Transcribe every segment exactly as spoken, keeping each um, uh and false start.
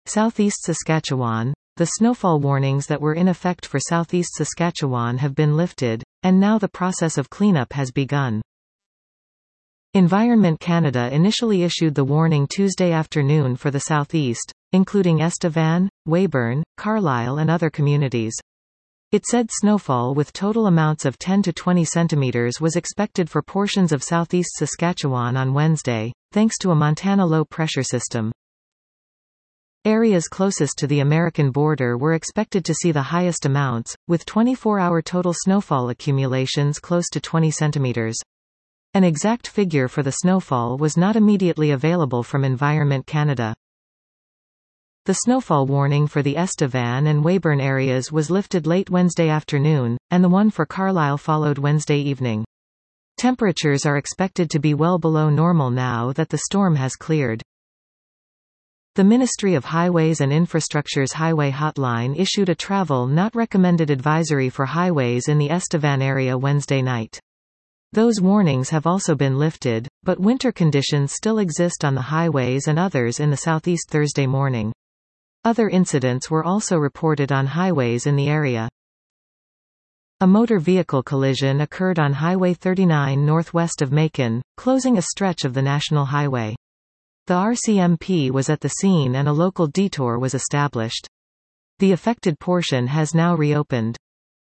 Southeast Saskatchewan. The snowfall warnings that were in effect for southeast Saskatchewan have been lifted, and now the process of cleanup has begun. Environment Canada initially issued the warning Tuesday afternoon for the southeast, including Estevan, Weyburn, Carlisle and other communities. It said snowfall with total amounts of ten to twenty centimeters was expected for portions of southeast Saskatchewan on Wednesday, thanks to a Montana low-pressure system. Areas closest to the American border were expected to see the highest amounts, with twenty-four hour total snowfall accumulations close to twenty centimeters. An exact figure for the snowfall was not immediately available from Environment Canada. The snowfall warning for the Estevan and Weyburn areas was lifted late Wednesday afternoon, and the one for Carlisle followed Wednesday evening. Temperatures are expected to be well below normal now that the storm has cleared. The Ministry of Highways and Infrastructure's Highway Hotline issued a travel not recommended advisory for highways in the Estevan area Wednesday night. Those warnings have also been lifted, but winter conditions still exist on the highways and others in the southeast Thursday morning. Other incidents were also reported on highways in the area. A motor vehicle collision occurred on Highway thirty-nine northwest of Macon, closing a stretch of the national highway. The R C M P was at the scene and a local detour was established. The affected portion has now reopened.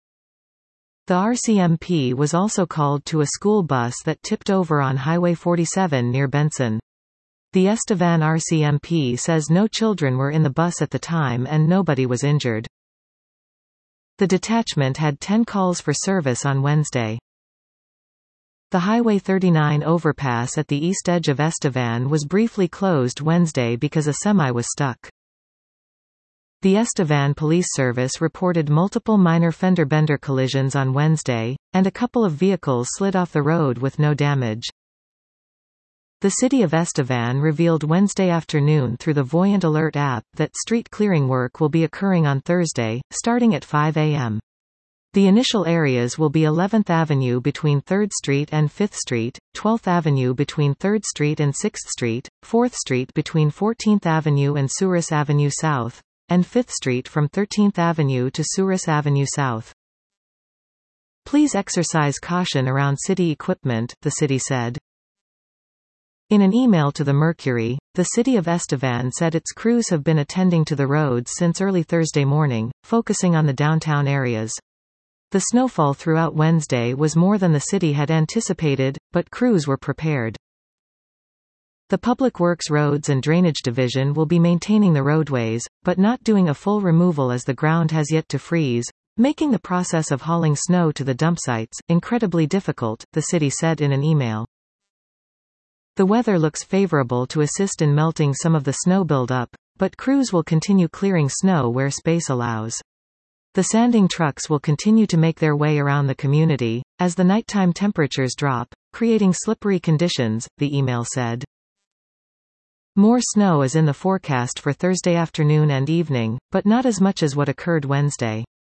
The R C M P was also called to a school bus that tipped over on Highway forty-seven near Benson. The Estevan R C M P says no children were in the bus at the time and nobody was injured. The detachment had ten calls for service on Wednesday. The Highway thirty-nine overpass at the east edge of Estevan was briefly closed Wednesday because a semi was stuck. The Estevan Police Service reported multiple minor fender-bender collisions on Wednesday, and a couple of vehicles slid off the road with no damage. The city of Estevan revealed Wednesday afternoon through the Voyant Alert app that street clearing work will be occurring on Thursday, starting at five A M The initial areas will be eleventh Avenue between third Street and fifth Street, twelfth Avenue between third Street and sixth Street, fourth Street between fourteenth Avenue and Souris Avenue South, and fifth Street from thirteenth Avenue to Souris Avenue South. Please exercise caution around city equipment, the city said. In an email to the Mercury, the city of Estevan said its crews have been attending to the roads since early Thursday morning, focusing on the downtown areas. The snowfall throughout Wednesday was more than the city had anticipated, but crews were prepared. The Public Works Roads and Drainage Division will be maintaining the roadways, but not doing a full removal as the ground has yet to freeze, making the process of hauling snow to the dump sites incredibly difficult, the city said in an email. The weather looks favorable to assist in melting some of the snow buildup, but crews will continue clearing snow where space allows. The sanding trucks will continue to make their way around the community, as the nighttime temperatures drop, creating slippery conditions, the email said. More snow is in the forecast for Thursday afternoon and evening, but not as much as what occurred Wednesday.